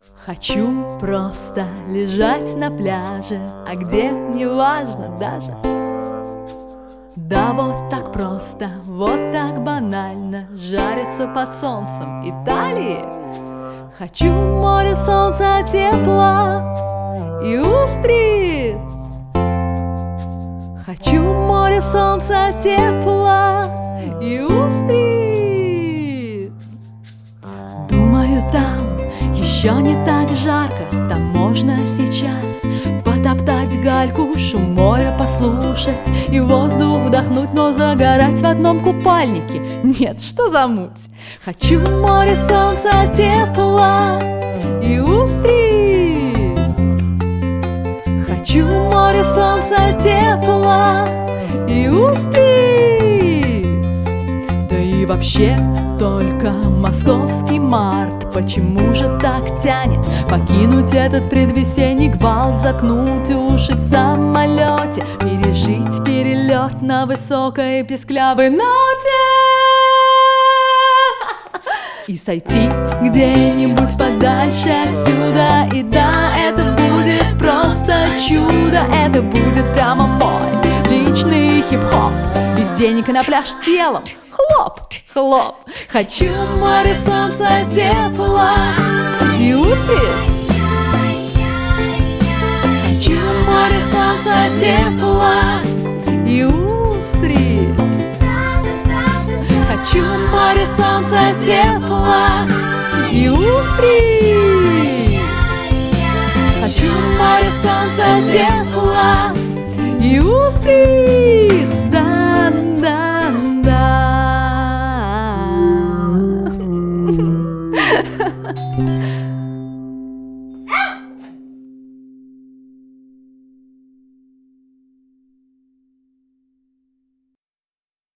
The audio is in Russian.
Хочу просто лежать на пляже, а где, неважно даже. Да вот так просто, вот так банально жариться под солнцем Италии. Хочу море, солнца, тепла и устриц. Хочу море, солнца, тепла и устриц. Думаю, там еще не так жарко, там можно сейчас потоптать гальку, шум моря послушать и воздух вдохнуть, но загорать в одном купальнике нет, что за муть. Хочу море, солнца, тепла и устриц. Хочу море, солнца, тепла и устриц. Да и вообще только московский март. Почему же так тянет покинуть этот предвесенний гвалт, заткнуть уши в самолете, пережить перелет на высокой песклявой ноте и сойти где-нибудь подальше отсюда. И да, это будет просто чудо, это будет прямо мой личный хип-хоп. Без денег и на пляж телом, хлоп, хлоп. Хочу море, солнца, тепла и устриц. Хочу море, солнца, тепла и устриц. Хочу море, солнца, тепла и устриц. Хочу море, солнца, тепла и устриц.